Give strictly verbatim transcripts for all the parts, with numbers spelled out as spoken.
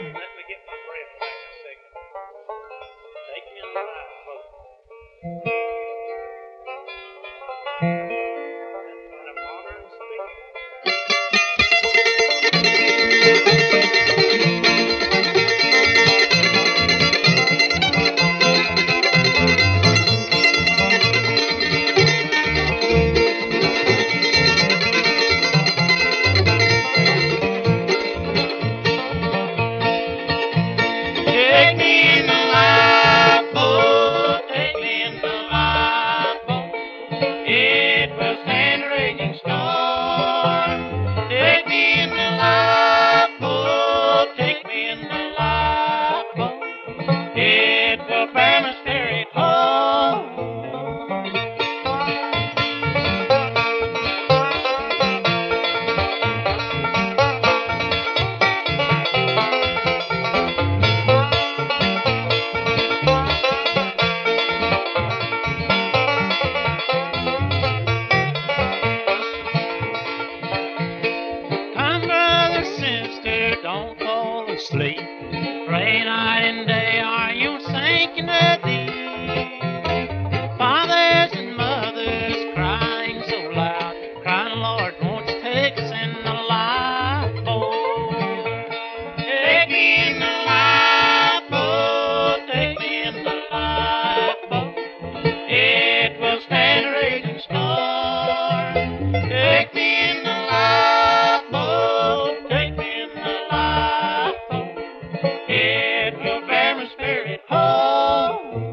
Let me get my breath back a second. Take me in the lifeboat. That's kind of modern speaking. Take me in the lifeboat, take me in the lifeboat. It will stand a raging storm. Take me in the lifeboat, take me in the lifeboat. It will bear my spirit home. Come, brother, sister, don't fall asleep. Pray night and day, are you sinking to deep? Fathers and mothers crying so loud, crying, Lord, won't you take us in the lifeboat? Take me in the lifeboat, take me in the lifeboat. It will stand a raging storm. Take me in the lifeboat, take me in the lifeboat. It will bear my spirit home.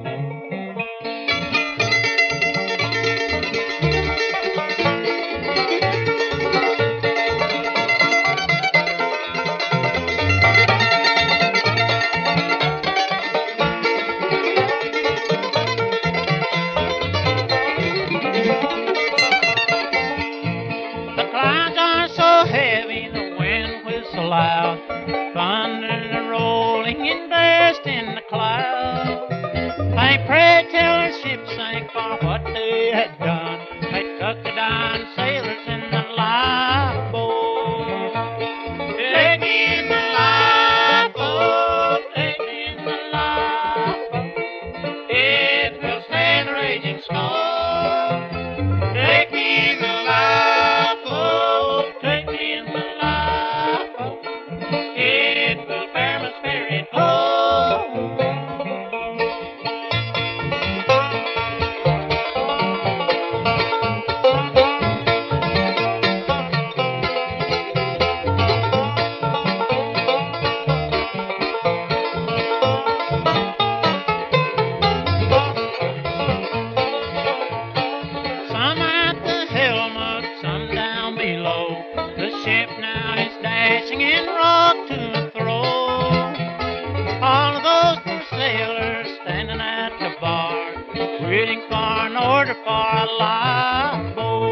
The clouds are so heavy, the wind whistles loud, thunder rolling and burst in the clouds. They prayed till their ship sank for what they had done. They took the dying sailors in the lifeboat. Take me in the lifeboat, take me in the lifeboat. It will stand a raging storm. Take me in the lifeboat, take me in the lifeboat. It will bear my spirit home. Some at the helm up, some down below. The ship now is dashing and rocked to and fro. All of those poor sailors standing at the bar, waiting for an order for a lifeboat.